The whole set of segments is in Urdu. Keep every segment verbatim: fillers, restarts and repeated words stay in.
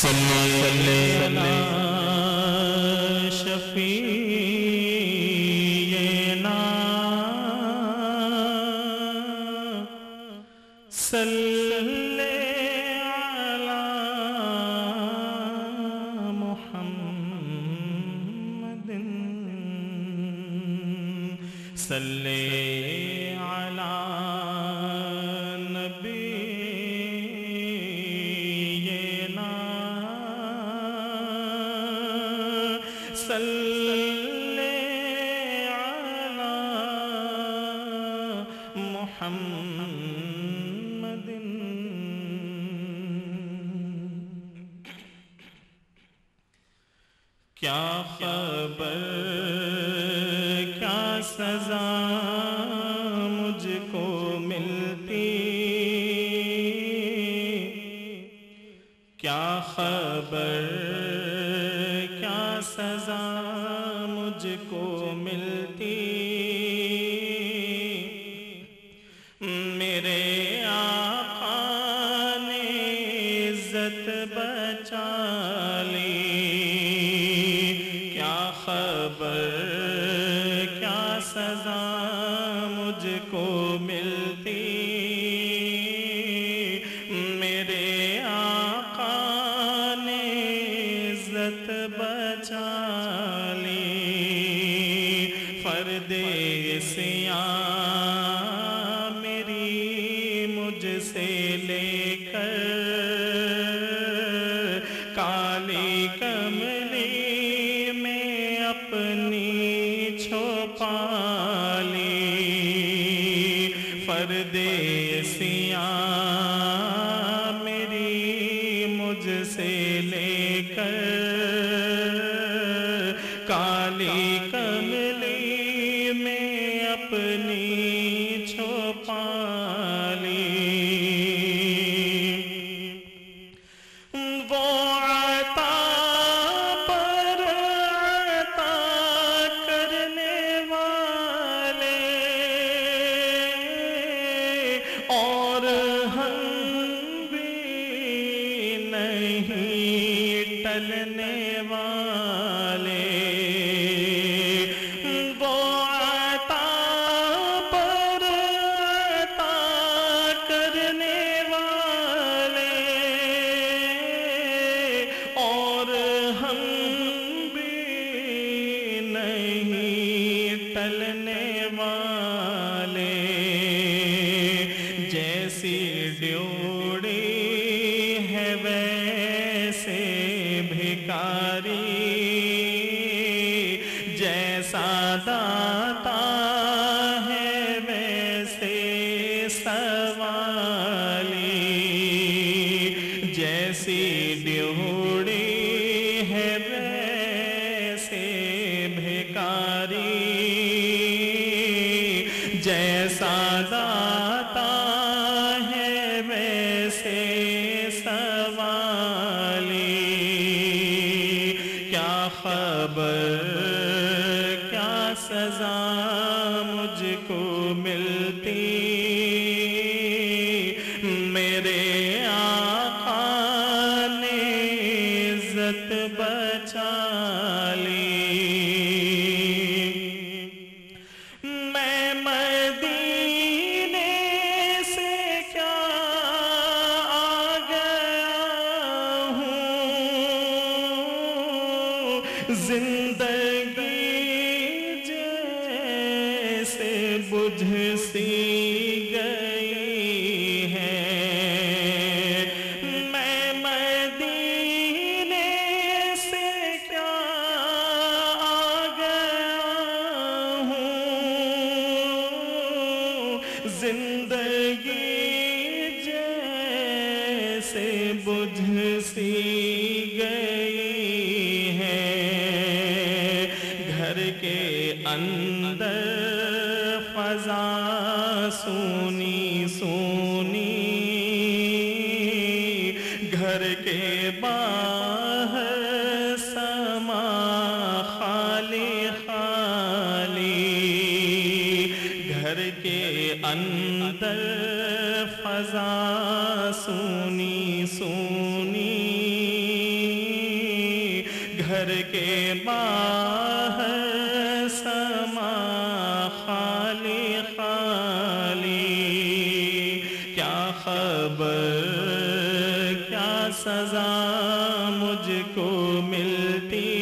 صلی علی شفیعنا صلی علی محمد صلی علی نبینا صلی علی محمد کیا خبر کیا سزا مجھ کو ملتی، کیا خبر کیا سزا مجھ کو ملتی، میرے آقا نے عزت بچا لی، کیا خبر کیا سزا مجھ کو ملتی، میرے آقا نے عزت بچا لی، فرد عصیان میری مجھ سے لے کر کالی کملی میں اپنی چھپا لی، فرد عصیان میری مجھ سے لے کر کالی کملی میں اپنی چھپا لی، وہ عطا پر عطا کرنے والے اور ہم بھی نہیں ٹلنے والے، وہ عطا پر عطا کرنے والے اور ہم بھی نہیں ٹلنے والے، جیسی ڈیوڑی ہے ویسے بھکاری، جیسا داتا ہے ویسے سوالی، جیسی ڈیوڑی ہے ویسے بھکاری، جیسا داتا ہے ویسے سوالی، کیا خبر کیا سزا مجھ کو ملتی، میرے آقا نے عزت بچا لی، میں مدینے سے کیا آ گیا ہوں، زندگی جیسے بجھ سی گئی ہے، میں مدینے سے کیا آ گیا ہوں، زندگی جیسے بجھ سی گئی ہے، گھر کے اندر فضا سونی سونی، گھر کے باہر سما خالی خالی، گھر کے اندر فضا سونی سونی، گھر کے باہر سما خالی خالی، کیا خبر کیا سزا مجھ کو ملتی،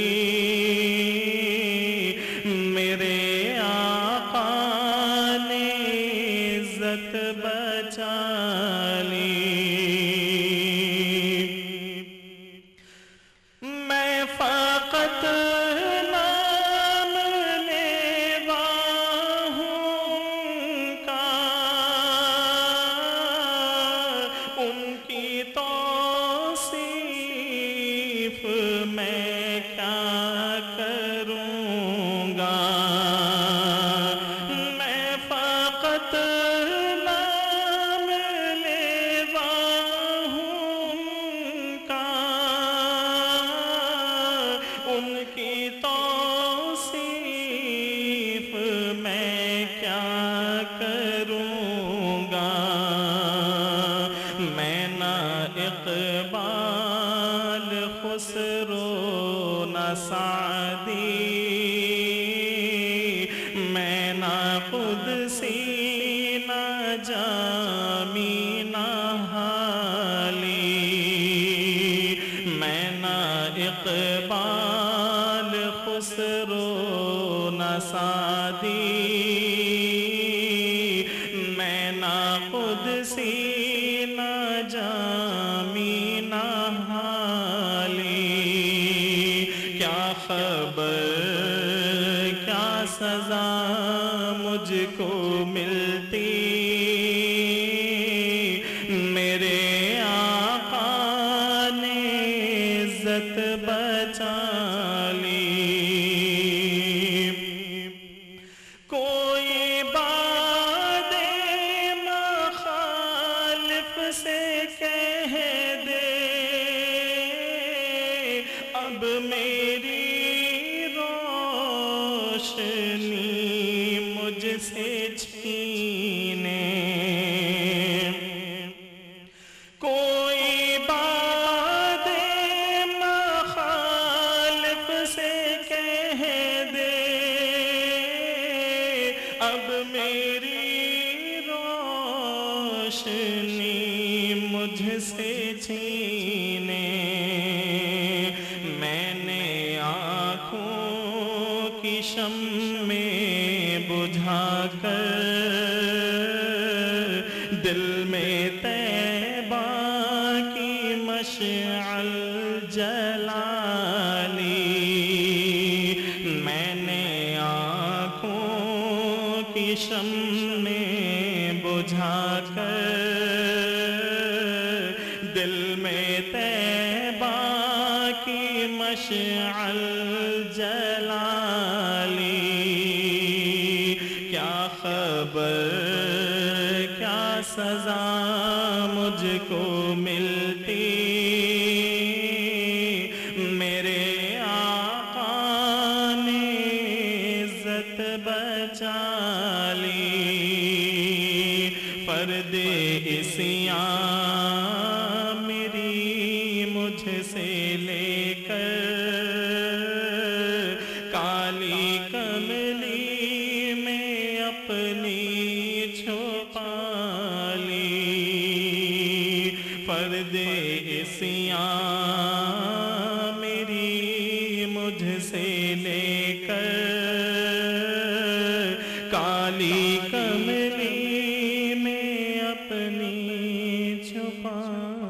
میرے آقا نے عزت بچا لی۔ میں فقط نام لیوا ہوں کا، ان کی توصیف میں کیا کروں گا، میں فقط نام لیوا ہوں کا، ان کی توصیف میں کیا کروں گا، میں نہ اقبال خسرو نہ سعدی، میں نہ قدسی نہ جامی نہ حالی، میں نہ اقبال خسرو نہ سعدی، میں نہ قدسی نہ جامی نہ حالی، کیا خبر کیا سزا مجھ کو ملتی، میرے آقا نے عزت بچا لی۔ کوئی بات مخالف سے کہہ دے، اب میری روشنی مجھ سے چھینے، کوئی بات مخالف سے کہہ دے، اب میری روشنی مجھ سے چھینے، میں نے آنکھوں کی شمع بجھا کر دل میں طیبہ کی مشعل جلا لی، میں نے آنکھوں کی شمع بجھا کر دل میں طیبہ کی مشعل جلا لی، کیا خبر کیا سزا مجھ کو ملتی، میرے آقا نے عزت بچا لی۔ فرد عصیاں میری مجھ سے لے کر کالی کملی میں اپنی چھپا لی، فرد عصیاں میری مجھ سے لے کر کالی کملی میں اپنی چھپا